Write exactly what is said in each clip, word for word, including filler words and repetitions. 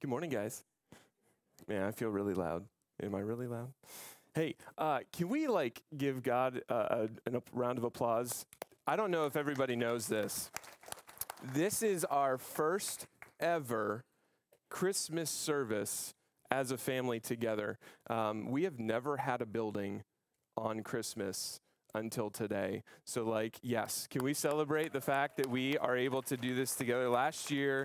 Good morning, guys. Man, I feel really loud. Am I really loud? Hey, uh, can we like give God uh, a, an, a round of applause? I don't know if everybody knows this. This is our first ever Christmas service as a family together. Um, we have never had a building on Christmas until today. So like, yes, can we celebrate the fact that we are able to do this together? Last year,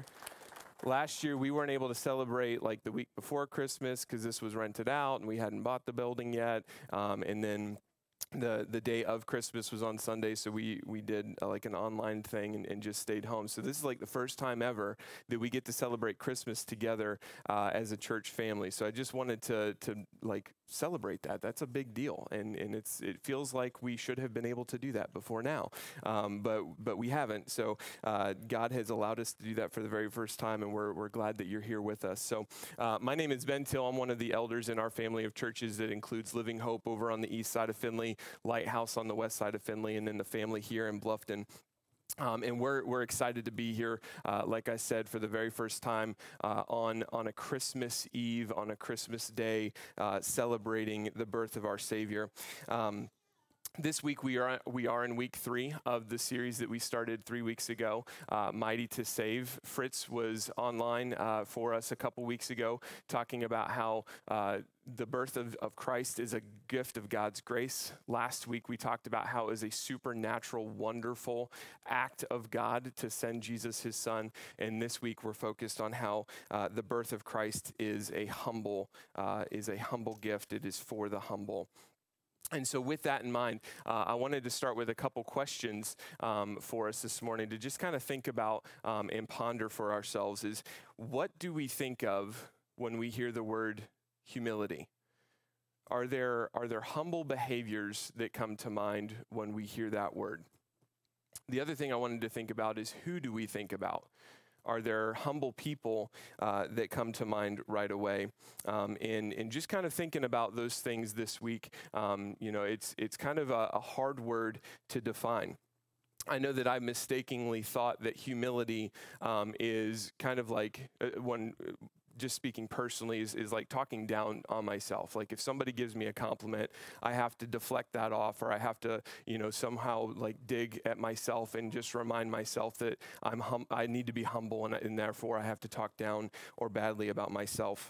Last year, we weren't able to celebrate like the week before Christmas because this was rented out and we hadn't bought the building yet. Um, and then the the day of Christmas was on Sunday, so we we did uh, like an online thing and, and just stayed home. So this is like the first time ever that we get to celebrate Christmas together uh, as a church family. So I just wanted to to like celebrate that. That's a big deal, and and it's it feels like we should have been able to do that before now, um, but but we haven't. So uh, God has allowed us to do that for the very first time, and we're we're glad that you're here with us. So uh, my name is Ben Till. I'm one of the elders in our family of churches that includes Living Hope over on the east side of Findlay, Lighthouse on the west side of Findlay, and then the family here in Bluffton. Um, and we're we're excited to be here, uh, like I said, for the very first time uh, on on a Christmas Eve, on a Christmas day, uh, celebrating the birth of our Savior. Um, This week we are we are in week three of the series that we started three weeks ago, uh, Mighty to Save. Fritz was online uh, for us a couple weeks ago, talking about how uh, the birth of, of Christ is a gift of God's grace. Last week we talked about how it is a supernatural, wonderful act of God to send Jesus, his son. And this week we're focused on how uh, the birth of Christ is a humble uh, is a humble gift. It is for the humble. And so with that in mind, uh, I wanted to start with a couple questions um, for us this morning to just kind of think about um, and ponder for ourselves is, what do we think of when we hear the word humility? Are there, are there humble behaviors that come to mind when we hear that word? The other thing I wanted to think about is, who do we think about? Are there humble people uh, that come to mind right away? Um, and, and just kind of thinking about those things this week, um, you know, it's, it's kind of a, a hard word to define. I know that I mistakenly thought that humility um, is kind of like uh, when, just speaking personally, is, is like talking down on myself. Like if somebody gives me a compliment, I have to deflect that off, or I have to, you know, somehow like dig at myself and just remind myself that I'm hum- I need to be humble, and, and therefore I have to talk down or badly about myself.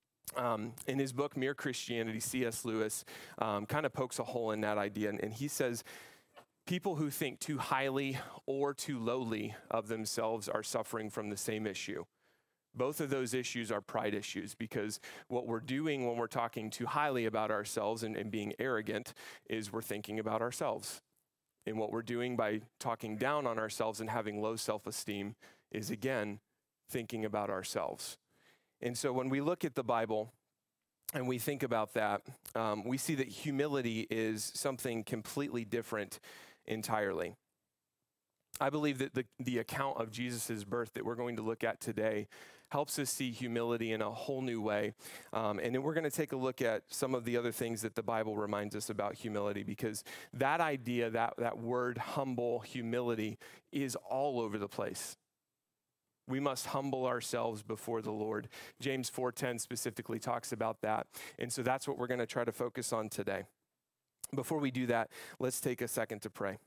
Um, in his book, Mere Christianity, C S Lewis um, kind of pokes a hole in that idea, and, and he says, people who think too highly or too lowly of themselves are suffering from the same issue. Both of those issues are pride issues, because what we're doing when we're talking too highly about ourselves and, and being arrogant is we're thinking about ourselves. And what we're doing by talking down on ourselves and having low self-esteem is, again, thinking about ourselves. And so when we look at the Bible and we think about that, um, we see that humility is something completely different entirely. I believe that the, the account of Jesus' birth that we're going to look at today helps us see humility in a whole new way. Um, and then we're going to take a look at some of the other things that the Bible reminds us about humility, because that idea, that, that word humble, humility, is all over the place. We must humble ourselves before the Lord. James four ten specifically talks about that. And so that's what we're going to try to focus on today. Before we do that, let's take a second to pray.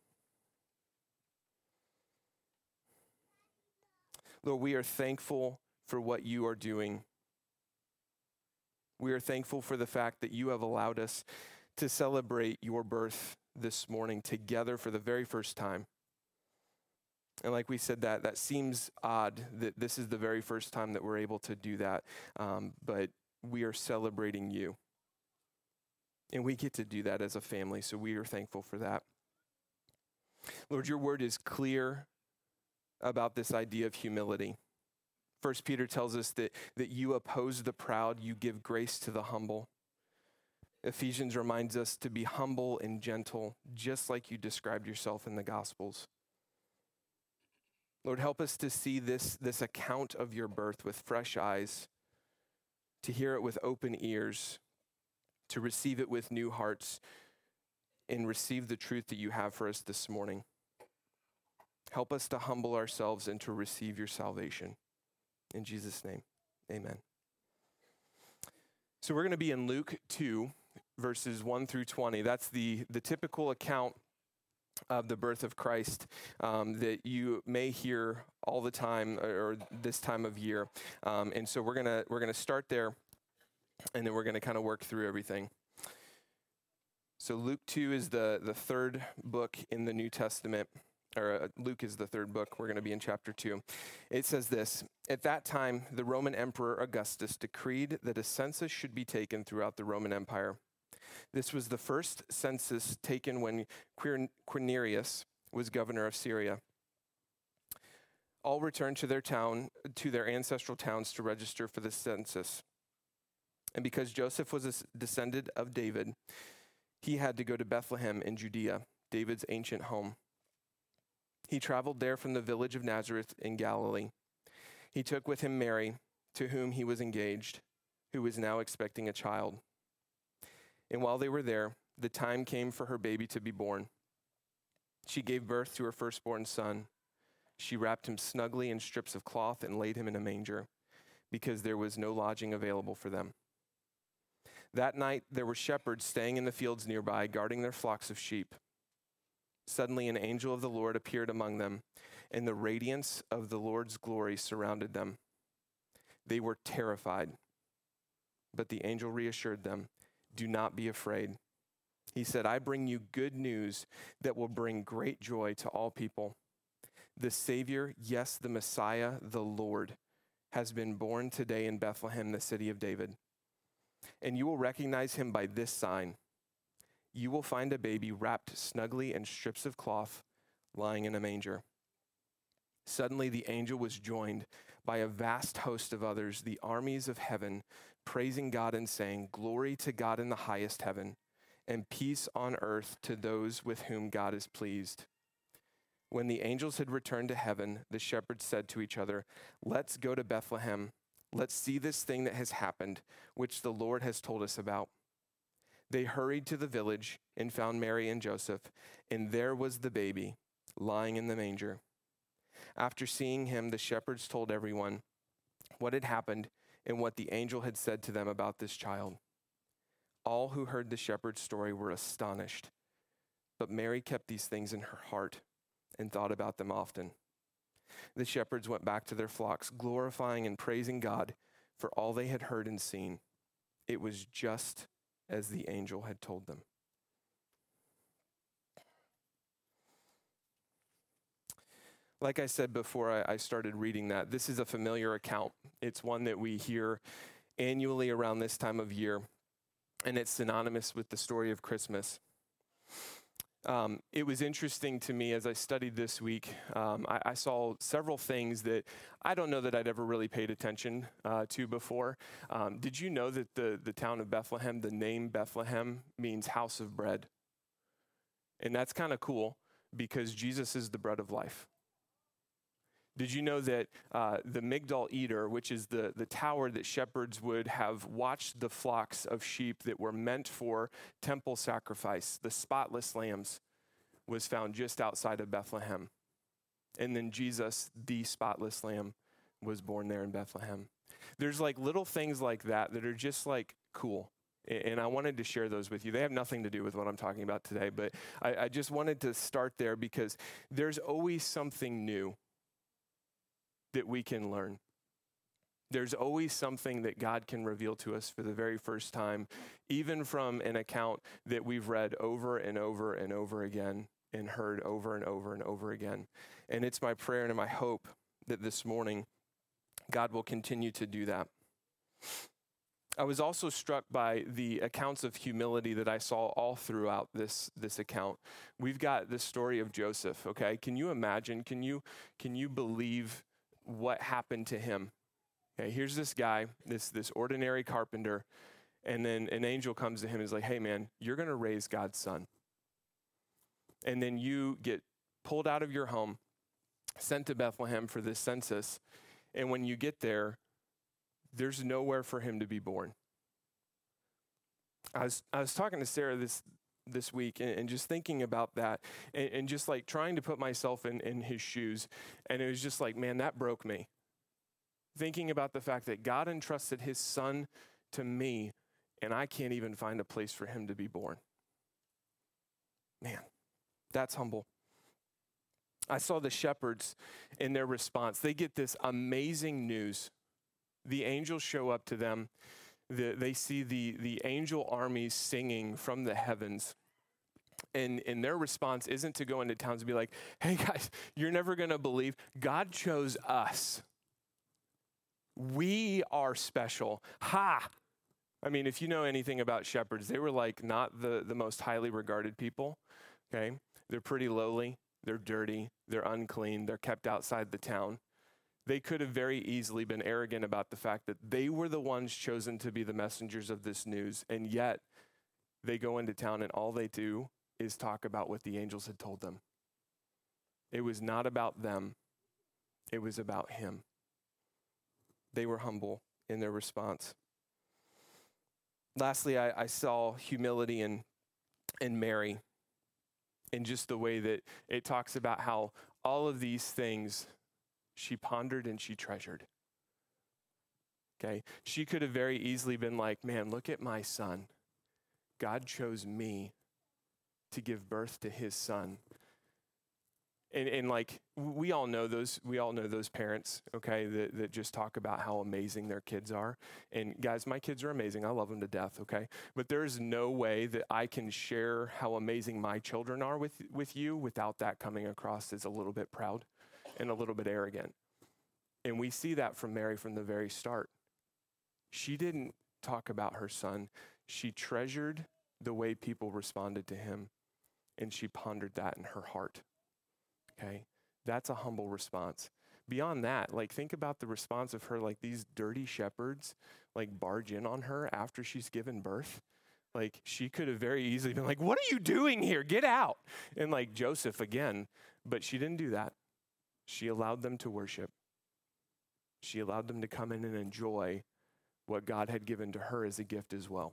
Lord, we are thankful for what you are doing. We are thankful for the fact that you have allowed us to celebrate your birth this morning together for the very first time. And like we said, that that seems odd that this is the very first time that we're able to do that, um, but we are celebrating you. And we get to do that as a family, so we are thankful for that. Lord, your word is clear about this idea of humility. First Peter tells us that, that you oppose the proud, you give grace to the humble. Ephesians reminds us to be humble and gentle, just like you described yourself in the Gospels. Lord, help us to see this, this account of your birth with fresh eyes, to hear it with open ears, to receive it with new hearts, and receive the truth that you have for us this morning. Help us to humble ourselves and to receive your salvation. In Jesus' name, amen. So we're going to be in Luke two, verses one through twenty. That's the, the typical account of the birth of Christ um, that you may hear all the time or this time of year. Um, and so we're gonna we're gonna start there, and then we're gonna kind of work through everything. So Luke two is the the third book in the New Testament. Or uh, Luke is the third book. We're going to be in chapter two. It says this: At that time, the Roman Emperor Augustus decreed that a census should be taken throughout the Roman Empire. This was the first census taken when Quirinius was governor of Syria. All returned to their town, to their ancestral towns to register for the census. And because Joseph was a descendant of David, he had to go to Bethlehem in Judea, David's ancient home. He traveled there from the village of Nazareth in Galilee. He took with him Mary, to whom he was engaged, who was now expecting a child. And while they were there, the time came for her baby to be born. She gave birth to her firstborn son. She wrapped him snugly in strips of cloth and laid him in a manger, because there was no lodging available for them. That night, there were shepherds staying in the fields nearby, guarding their flocks of sheep. Suddenly, an angel of the Lord appeared among them, and the radiance of the Lord's glory surrounded them. They were terrified, but the angel reassured them, "Do not be afraid." He said, "I bring you good news that will bring great joy to all people. The Savior, yes, the Messiah, the Lord, has been born today in Bethlehem, the city of David. And you will recognize him by this sign. You will find a baby wrapped snugly in strips of cloth, lying in a manger." Suddenly the angel was joined by a vast host of others, the armies of heaven, praising God and saying, "Glory to God in the highest heaven, and peace on earth to those with whom God is pleased." When the angels had returned to heaven, the shepherds said to each other, "Let's go to Bethlehem. Let's see this thing that has happened, which the Lord has told us about." They hurried to the village and found Mary and Joseph, and there was the baby lying in the manger. After seeing him, the shepherds told everyone what had happened and what the angel had said to them about this child. All who heard the shepherd's story were astonished, but Mary kept these things in her heart and thought about them often. The shepherds went back to their flocks, glorifying and praising God for all they had heard and seen. It was just as the angel had told them. Like I said before I, I started reading that, this is a familiar account. It's one that we hear annually around this time of year, and it's synonymous with the story of Christmas. Um, it was interesting to me as I studied this week. Um, I, I saw several things that I don't know that I'd ever really paid attention uh, to before. Um, did you know that the, the town of Bethlehem, the name Bethlehem, means house of bread? And that's kind of cool because Jesus is the bread of life. Did you know that uh, the Migdal Eder, which is the, the tower that shepherds would have watched the flocks of sheep that were meant for temple sacrifice, the spotless lambs, was found just outside of Bethlehem. And then Jesus, the spotless lamb, was born there in Bethlehem. There's like little things like that that are just like cool. And I wanted to share those with you. They have nothing to do with what I'm talking about today, but I, I just wanted to start there because there's always something new that we can learn. There's always something that God can reveal to us for the very first time, even from an account that we've read over and over and over again and heard over and over and over again. And it's my prayer and my hope that this morning God will continue to do that. I was also struck by the accounts of humility that I saw all throughout this, this account. We've got the story of Joseph, okay? Can you imagine, can you, can you believe what happened to him? Okay, here's this guy, this, this ordinary carpenter, and then an angel comes to him and is like, "Hey man, you're gonna raise God's son." And then you get pulled out of your home, sent to Bethlehem for this census, and when you get there, there's nowhere for him to be born. I was I was talking to Sarah this this week and, and just thinking about that and, and just like trying to put myself in, in his shoes. And it was just like, man, that broke me. Thinking about the fact that God entrusted his son to me and I can't even find a place for him to be born. Man, that's humble. I saw the shepherds in their response. They get this amazing news. The angels show up to them. The, they see the, the angel armies singing from the heavens. And, and their response isn't to go into towns and be like, hey guys, you're never going to believe. God chose us. We are special. Ha! I mean, if you know anything about shepherds, they were like not the, the most highly regarded people, okay? They're pretty lowly. They're dirty. They're unclean. They're kept outside the town. They could have very easily been arrogant about the fact that they were the ones chosen to be the messengers of this news, and yet they go into town and all they do is talk about what the angels had told them. It was not about them. It was about him. They were humble in their response. Lastly, I, I saw humility in, in Mary, in just the way that it talks about how all of these things she pondered and she treasured. Okay? She could have very easily been like, man, look at my son. God chose me to give birth to his son. And, and like, we all know those, we all know those parents, okay, that, that just talk about how amazing their kids are. And guys, my kids are amazing. I love them to death, okay? But there's no way that I can share how amazing my children are with, with you without that coming across as a little bit proud and a little bit arrogant. And we see that from Mary from the very start. She didn't talk about her son. She treasured the way people responded to him, and she pondered that in her heart. Okay, that's a humble response. Beyond that, like think about the response of her, like these dirty shepherds, like barge in on her after she's given birth. Like she could have very easily been like, what are you doing here? Get out. And like Joseph again, but she didn't do that. She allowed them to worship. She allowed them to come in and enjoy what God had given to her as a gift as well.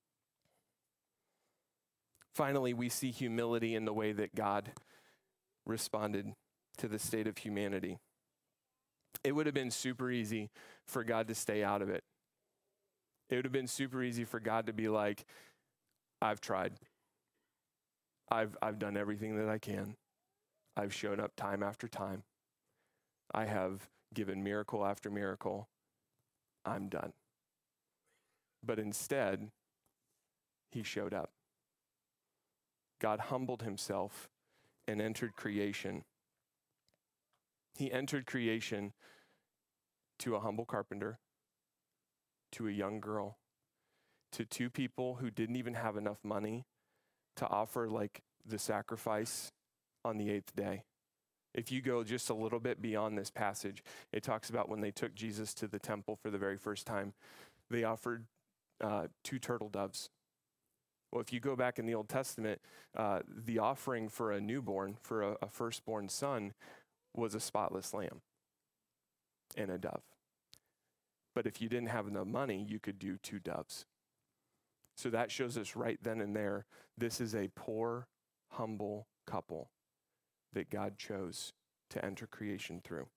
Finally, we see humility in the way that God responded to the state of humanity. It would have been super easy for God to stay out of it. It would have been super easy for God to be like, I've tried. I've I've done everything that I can. I've shown up time after time. I have given miracle after miracle. I'm done. But instead, he showed up. God humbled himself and entered creation. He entered creation to a humble carpenter, to a young girl, to two people who didn't even have enough money to offer like the sacrifice on the eighth day. If you go just a little bit beyond this passage, it talks about when they took Jesus to the temple for the very first time, they offered uh, two turtle doves. Well, if you go back in the Old Testament, uh, the offering for a newborn, for a, a firstborn son, was a spotless lamb and a dove. But if you didn't have enough money, you could do two doves. So that shows us right then and there, this is a poor, humble couple that God chose to enter creation through.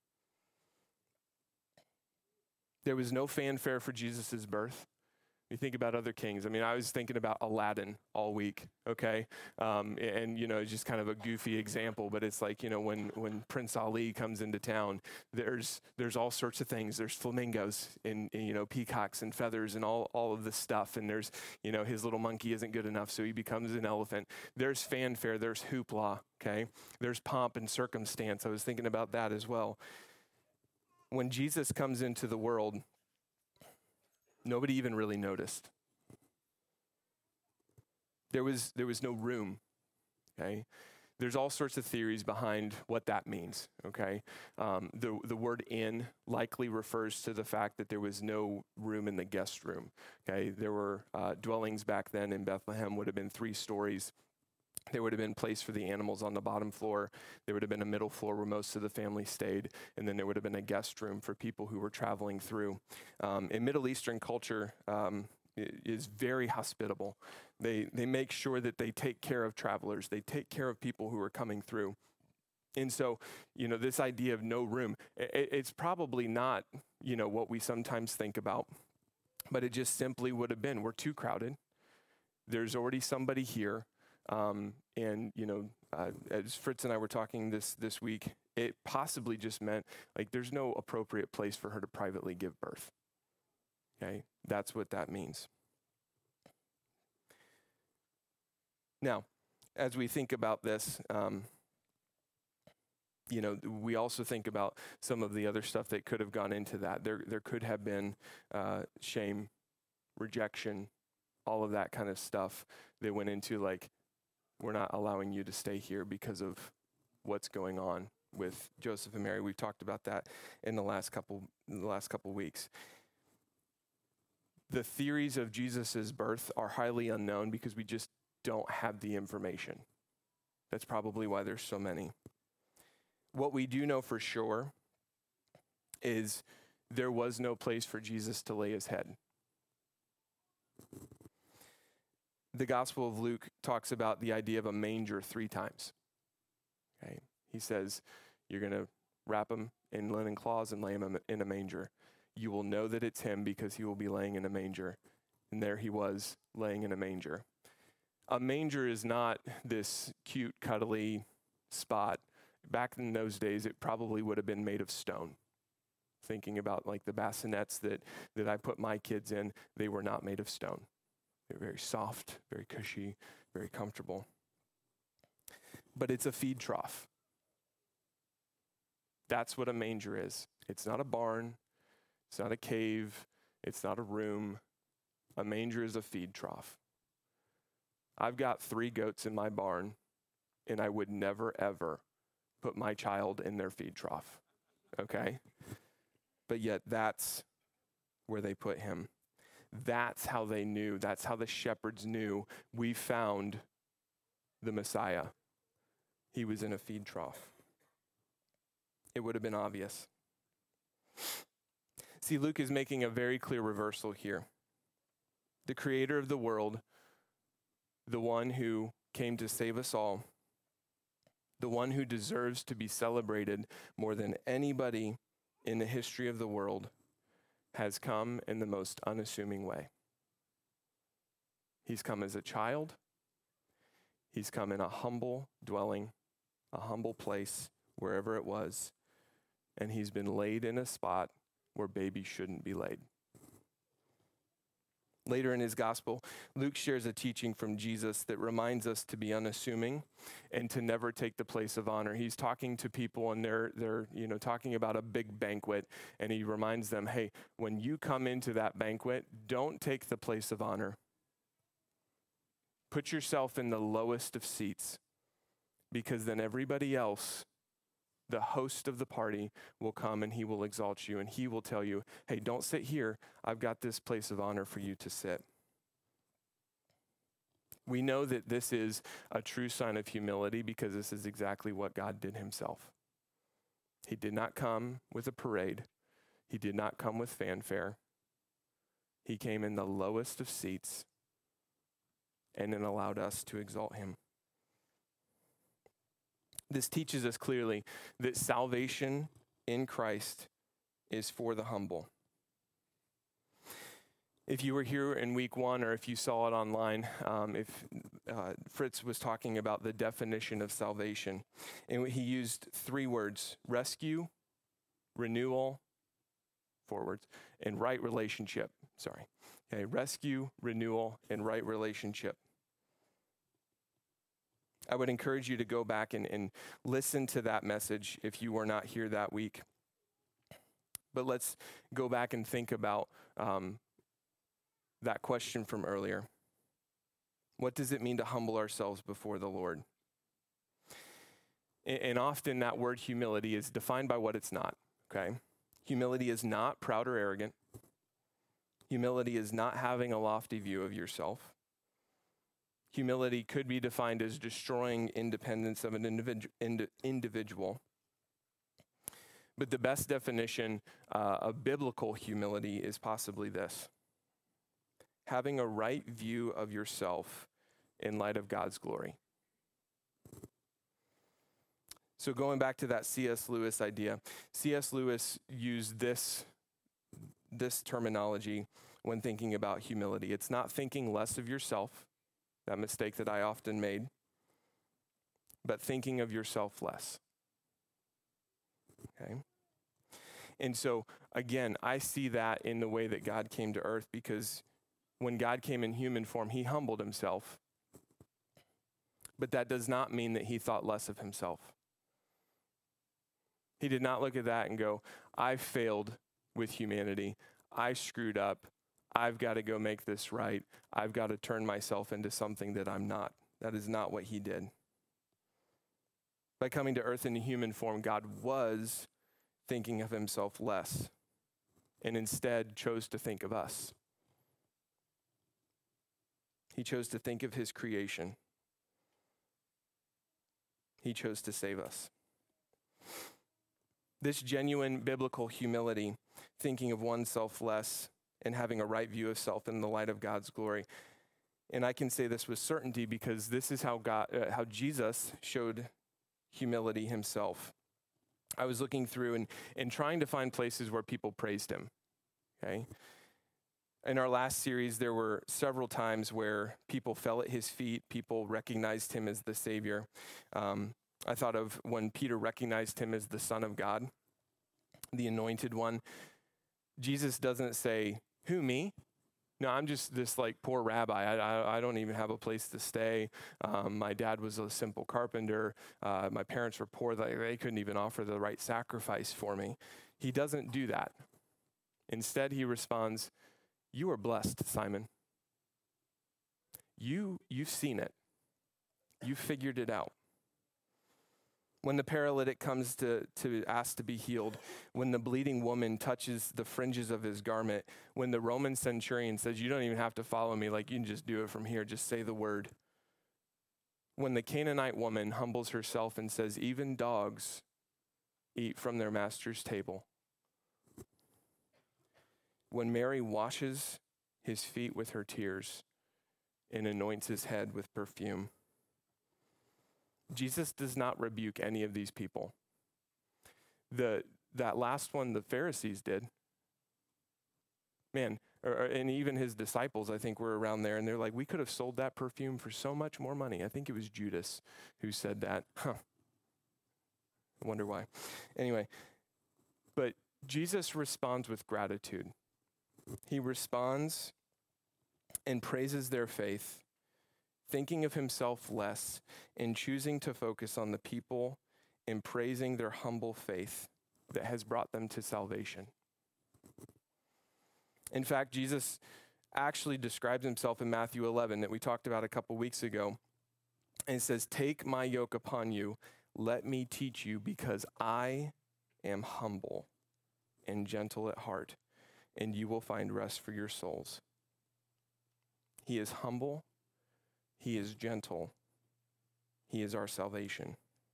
There was no fanfare for Jesus' birth. You think about other kings. I mean, I was thinking about Aladdin all week, okay? Um, and, you know, just kind of a goofy example, but it's like, you know, when, when Prince Ali comes into town, there's there's all sorts of things. There's flamingos and, and, you know, peacocks and feathers and all, all of this stuff. And there's, you know, his little monkey isn't good enough, so he becomes an elephant. There's fanfare. There's hoopla, okay? There's pomp and circumstance. I was thinking about that as well. When Jesus comes into the world, nobody even really noticed. There was there was no room, okay? There's all sorts of theories behind what that means, okay? Um, the, the word inn likely refers to the fact that there was no room in the guest room, okay? There were uh, dwellings back then in Bethlehem, would have been three stories. There would have been place for the animals on the bottom floor. There would have been a middle floor where most of the family stayed. And then there would have been a guest room for people who were traveling through. Um, in Middle Eastern culture, um, is very hospitable. They they make sure that they take care of travelers. They take care of people who are coming through. And so, you know, this idea of no room, it, it's probably not, you know, what we sometimes think about. But it just simply would have been, we're too crowded. There's already somebody here. Um, and, you know, uh, as Fritz and I were talking this this week, it possibly just meant, like, there's no appropriate place for her to privately give birth. Okay? That's what that means. Now, as we think about this, um, you know, we also think about some of the other stuff that could have gone into that. There, there could have been uh, shame, rejection, all of that kind of stuff that went into, like, we're not allowing you to stay here because of what's going on with Joseph and Mary. We've talked about that in the last couple, the last couple weeks. The theories of Jesus's birth are highly unknown because we just don't have the information. That's probably why there's so many. What we do know for sure is there was no place for Jesus to lay his head. The Gospel of Luke talks about the idea of a manger three times. Okay, he says, you're going to wrap him in linen cloths and lay him in a manger. You will know that it's him because he will be laying in a manger. And there he was, laying in a manger. A manger is not this cute, cuddly spot. Back in those days, it probably would have been made of stone. Thinking about like the bassinets that, that I put my kids in, they were not made of stone. They're very soft, very cushy, very comfortable. But it's a feed trough. That's what a manger is. It's not a barn. It's not a cave. It's not a room. A manger is a feed trough. I've got three goats in my barn, and I would never, ever put my child in their feed trough, okay? But yet that's where they put him. That's how they knew. That's how the shepherds knew we found the Messiah. He was in a feed trough. It would have been obvious. See, Luke is making a very clear reversal here. The creator of the world, the one who came to save us all, the one who deserves to be celebrated more than anybody in the history of the world, has come in the most unassuming way. He's come as a child. He's come in a humble dwelling, a humble place, wherever it was, and he's been laid in a spot where babies shouldn't be laid. Later in his gospel, Luke shares a teaching from Jesus that reminds us to be unassuming and to never take the place of honor. He's talking to people and they're, they're you know, talking about a big banquet, and he reminds them, hey, when you come into that banquet, don't take the place of honor. Put yourself in the lowest of seats, because then everybody else, the host of the party, will come and he will exalt you, and he will tell you, hey, don't sit here. I've got this place of honor for you to sit. We know that this is a true sign of humility because this is exactly what God did himself. He did not come with a parade. He did not come with fanfare. He came in the lowest of seats and then allowed us to exalt him. This teaches us clearly that salvation in Christ is for the humble. If you were here in week one, or if you saw it online, um, if uh, Fritz was talking about the definition of salvation, and he used three words: rescue, renewal, forwards, and right relationship. Sorry. Okay, rescue, renewal, and right relationship. I would encourage you to go back and, and listen to that message if you were not here that week. But let's go back and think about um, that question from earlier. What does it mean to humble ourselves before the Lord? And, and often that word humility is defined by what it's not, okay? Humility is not proud or arrogant. Humility is not having a lofty view of yourself. Humility could be defined as destroying independence of an individu- ind- individual. But the best definition uh, of biblical humility is possibly this: having a right view of yourself in light of God's glory. So going back to that C S Lewis idea, C S Lewis used this, this terminology when thinking about humility. It's not thinking less of yourself, that mistake that I often made, but thinking of yourself less. Okay? And so, again, I see that in the way that God came to earth, because when God came in human form, he humbled himself. But that does not mean that he thought less of himself. He did not look at that and go, I failed with humanity. I screwed up. I've got to go make this right. I've got to turn myself into something that I'm not. That is not what he did. By coming to earth in human form, God was thinking of himself less, and instead chose to think of us. He chose to think of his creation. He chose to save us. This genuine biblical humility, thinking of oneself less and having a right view of self in the light of God's glory. And I can say this with certainty because this is how God, uh, how Jesus showed humility himself. I was looking through and, and trying to find places where people praised him, okay? In our last series, there were several times where people fell at his feet, people recognized him as the Savior. Um, I thought of when Peter recognized him as the Son of God, the Anointed One. Jesus doesn't say, who, me? No, I'm just this like poor rabbi. I, I, I don't even have a place to stay. Um, my dad was a simple carpenter. Uh, my parents were poor. They, they couldn't even offer the right sacrifice for me. He doesn't do that. Instead, he responds, you are blessed, Simon. You, you've seen it. You figured it out. When the paralytic comes to, to ask to be healed, when the bleeding woman touches the fringes of his garment, when the Roman centurion says, you don't even have to follow me, like you can just do it from here, just say the word. When the Canaanite woman humbles herself and says, even dogs eat from their master's table. When Mary washes his feet with her tears and anoints his head with perfume. Jesus does not rebuke any of these people. The that last one, the Pharisees did. Man, or, or, and even his disciples, I think, were around there, and they're like, we could have sold that perfume for so much more money. I think it was Judas who said that. Huh. I wonder why. Anyway, but Jesus responds with gratitude. He responds and praises their faith, thinking of himself less and choosing to focus on the people and praising their humble faith that has brought them to salvation. In fact, Jesus actually describes himself in Matthew eleven that we talked about a couple weeks ago. And it says, take my yoke upon you, let me teach you, because I am humble and gentle at heart, and you will find rest for your souls. He is humble. He is gentle. He is our salvation.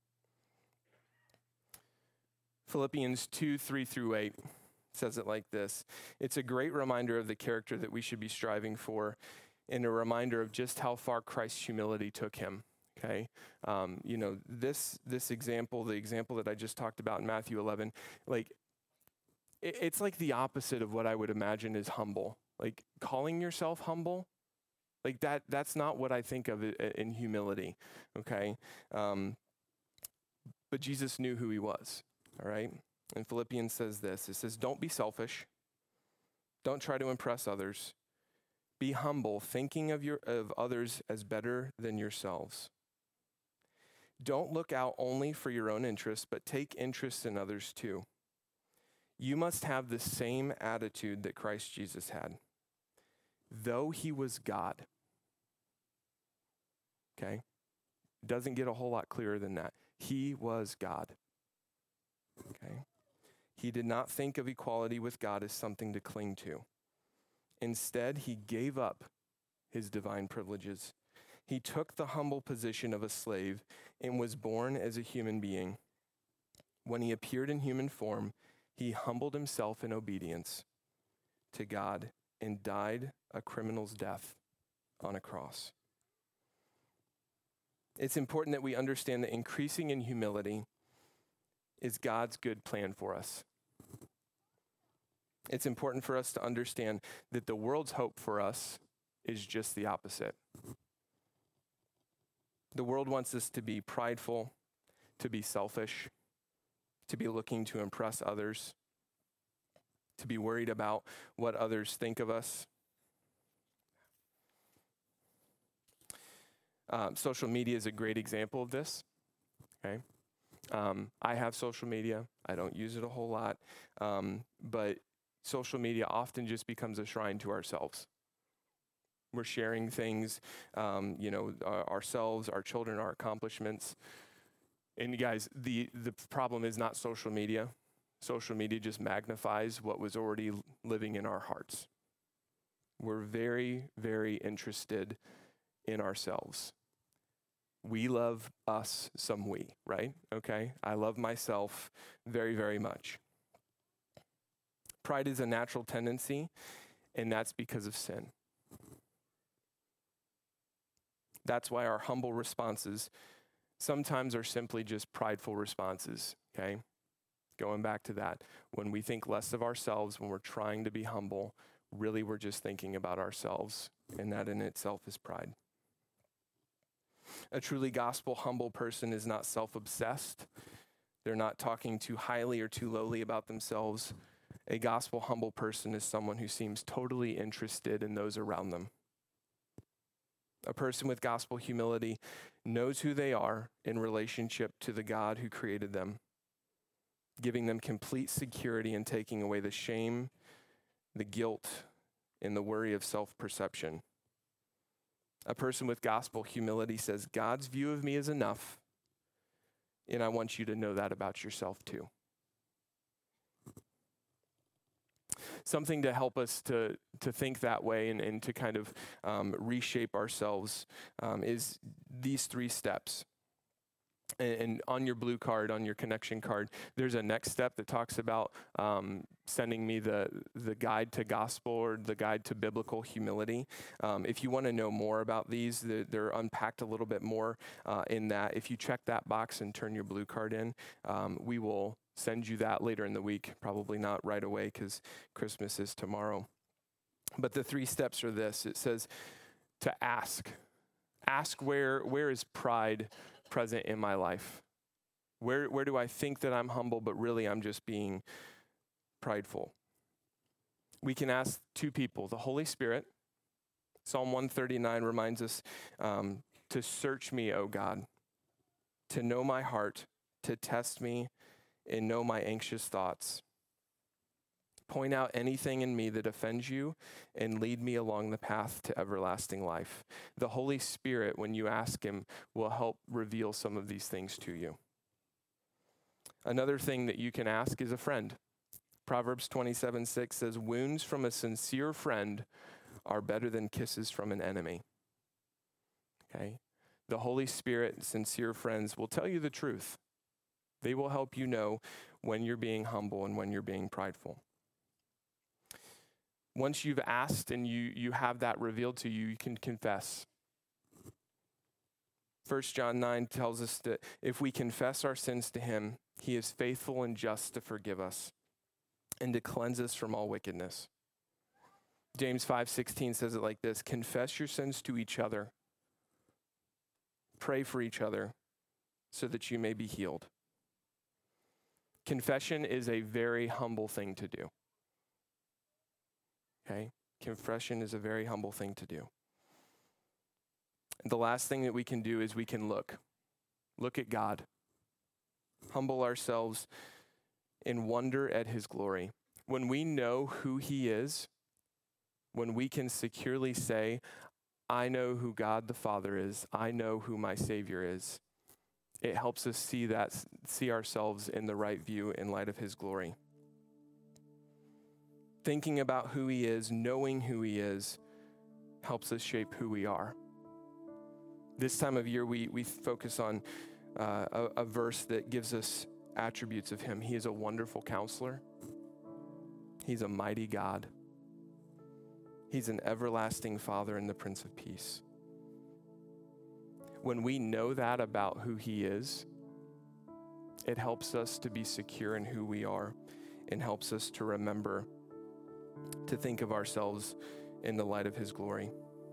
Philippians two, three through eight says it like this. It's a great reminder of the character that we should be striving for, and a reminder of just how far Christ's humility took him. Okay, um, you know, this this example, the example that I just talked about in Matthew eleven, like it, it's like the opposite of what I would imagine is humble. Like calling yourself humble. Like that, that's not what I think of in humility, okay? Um, but Jesus knew who he was, all right? And Philippians says this, it says, don't be selfish. Don't try to impress others. Be humble, thinking of your of others as better than yourselves. Don't look out only for your own interests, but take interest in others too. You must have the same attitude that Christ Jesus had. Though he was God. Okay? Doesn't get a whole lot clearer than that. He was God. Okay? He did not think of equality with God as something to cling to. Instead, he gave up his divine privileges. He took the humble position of a slave and was born as a human being. When he appeared in human form, he humbled himself in obedience to God and died a criminal's death on a cross. It's important that we understand that increasing in humility is God's good plan for us. It's important for us to understand that the world's hope for us is just the opposite. The world wants us to be prideful, to be selfish, to be looking to impress others, to be worried about what others think of us. Um, social media is a great example of this, okay? Um, I have social media. I don't use it a whole lot, um, but social media often just becomes a shrine to ourselves. We're sharing things, um, you know, our, ourselves, our children, our accomplishments. And you guys, the, the problem is not social media. Social media just magnifies what was already living in our hearts. We're very, very interested in ourselves. We love us some we, right? Okay? I love myself very, very much. Pride is a natural tendency, and that's because of sin. That's why our humble responses sometimes are simply just prideful responses, okay? Going back to that, when we think less of ourselves, when we're trying to be humble, really we're just thinking about ourselves, and that in itself is pride. A truly gospel humble person is not self-obsessed. They're not talking too highly or too lowly about themselves. A gospel humble person is someone who seems totally interested in those around them. A person with gospel humility knows who they are in relationship to the God who created them, giving them complete security and taking away the shame, the guilt, and the worry of self-perception. A person with gospel humility says, God's view of me is enough, and I want you to know that about yourself too. Something to help us to, to think that way and, and to kind of um, reshape ourselves um, is these three steps. And, and on your blue card, on your connection card, there's a next step that talks about um, sending me the, the guide to gospel or the guide to biblical humility. Um, if you want to know more about these, they're, they're unpacked a little bit more uh, in that. If you check that box and turn your blue card in, um, we will send you that later in the week, probably not right away because Christmas is tomorrow. But the three steps are this. It says to ask. Ask where where is pride present in my life? Where where do I think that I'm humble, but really I'm just being prideful? We can ask two people, the Holy Spirit. Psalm one thirty-nine reminds us um, to search me, O God, to know my heart, to test me, and know my anxious thoughts. Point out anything in me that offends you and lead me along the path to everlasting life. The Holy Spirit, when you ask him, will help reveal some of these things to you. Another thing that you can ask is a friend. Proverbs twenty-seven six says, wounds from a sincere friend are better than kisses from an enemy. Okay? The Holy Spirit, sincere friends, will tell you the truth. They will help you know when you're being humble and when you're being prideful. Once you've asked and you, you have that revealed to you, you can confess. First John nine tells us that if we confess our sins to him, he is faithful and just to forgive us and to cleanse us from all wickedness. James five sixteen says it like this, confess your sins to each other. Pray for each other so that you may be healed. Confession is a very humble thing to do. Okay? Confession is a very humble thing to do. The last thing that we can do is we can look. Look at God. Humble ourselves and wonder at his glory. When we know who he is, when we can securely say, I know who God the Father is, I know who my Savior is, it helps us see that, see ourselves in the right view in light of his glory. Thinking about who he is, knowing who he is, helps us shape who we are. This time of year, we, we focus on uh, a, a verse that gives us attributes of him. He is a wonderful counselor. He's a mighty God. He's an everlasting Father and the Prince of Peace. When we know that about who he is, it helps us to be secure in who we are and helps us to remember to think of ourselves in the light of his glory.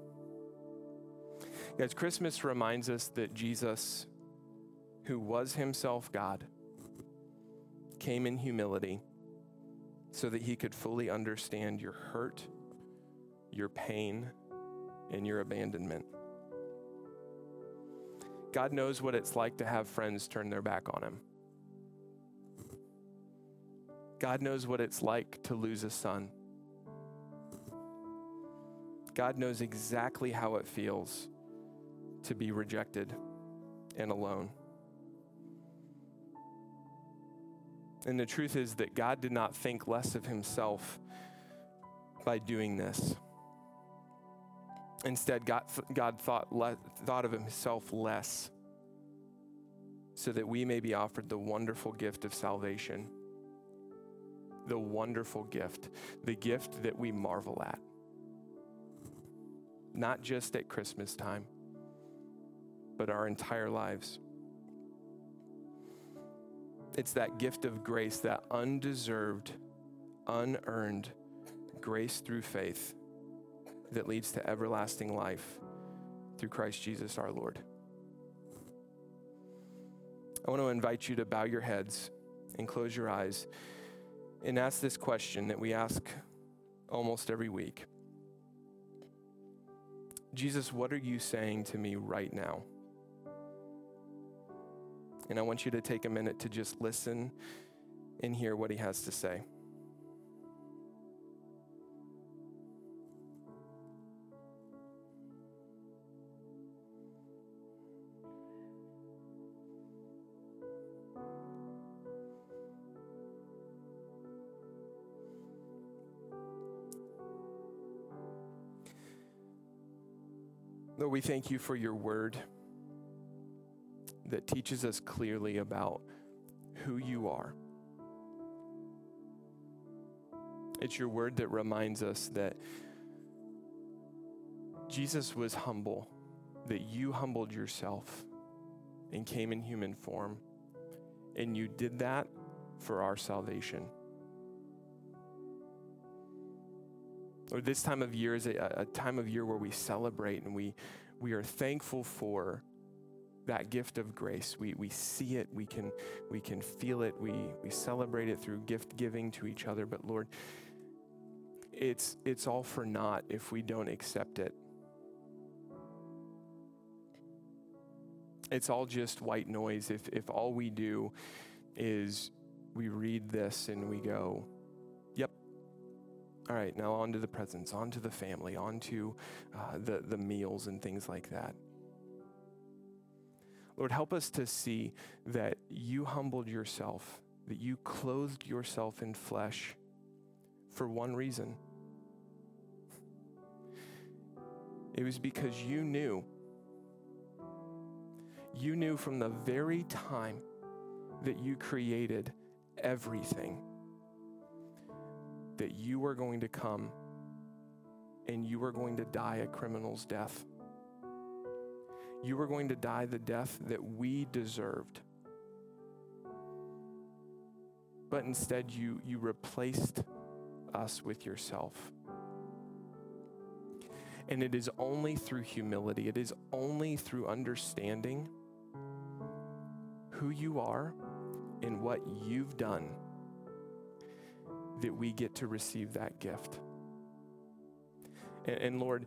Guys, Christmas reminds us that Jesus, who was himself God, came in humility so that he could fully understand your hurt, your pain, and your abandonment. God knows what it's like to have friends turn their back on him. God knows what it's like to lose a son. God knows exactly how it feels to be rejected and alone. And the truth is that God did not think less of himself by doing this. Instead, God, God thought, le- thought of himself less so that we may be offered the wonderful gift of salvation. The wonderful gift, the gift that we marvel at. Not just at Christmas time, but our entire lives. It's that gift of grace, that undeserved, unearned grace through faith that leads to everlasting life through Christ Jesus our Lord. I want to invite you to bow your heads and close your eyes and ask this question that we ask almost every week. Jesus, what are you saying to me right now? And I want you to take a minute to just listen and hear what he has to say. Lord, we thank you for your word that teaches us clearly about who you are. It's your word that reminds us that Jesus was humble, that you humbled yourself and came in human form, and you did that for our salvation. Lord, this time of year is a, a time of year where we celebrate and we we are thankful for that gift of grace. We we see it, we can we can feel it, we we celebrate it through gift giving to each other. But Lord, it's it's all for naught if we don't accept it. It's all just white noise if if all we do is we read this and we go, yep. All right, now on to the presents, on to the family, on to uh, the, the meals and things like that. Lord, help us to see that you humbled yourself, that you clothed yourself in flesh for one reason. It was because you knew, you knew from the very time that you created everything, that you were going to come and you were going to die a criminal's death. You were going to die the death that we deserved. But instead, you, you replaced us with yourself. And it is only through humility, it is only through understanding who you are and what you've done that we get to receive that gift. And, and Lord,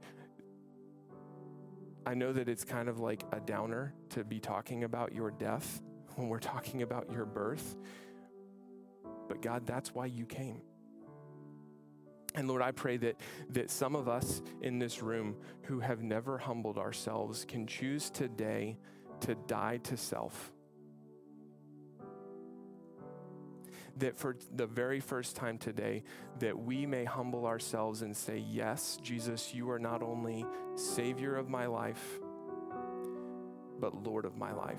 I know that it's kind of like a downer to be talking about your death when we're talking about your birth. But God, that's why you came. And Lord, I pray that that some of us in this room who have never humbled ourselves can choose today to die to self. That for the very first time today, that we may humble ourselves and say, yes, Jesus, you are not only Savior of my life, but Lord of my life.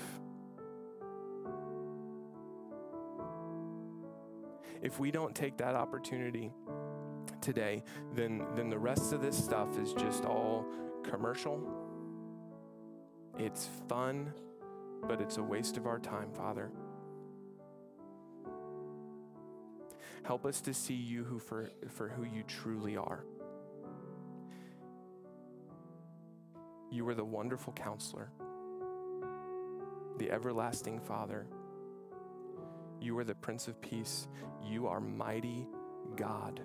If we don't take that opportunity today, then, then the rest of this stuff is just all commercial. It's fun, but it's a waste of our time, Father. Help us to see you who for, for who you truly are. You are the wonderful counselor, the everlasting Father. You are the Prince of Peace. You are mighty God.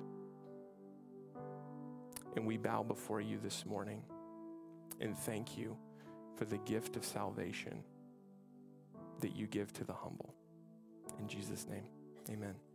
And we bow before you this morning and thank you for the gift of salvation that you give to the humble. In Jesus' name, amen.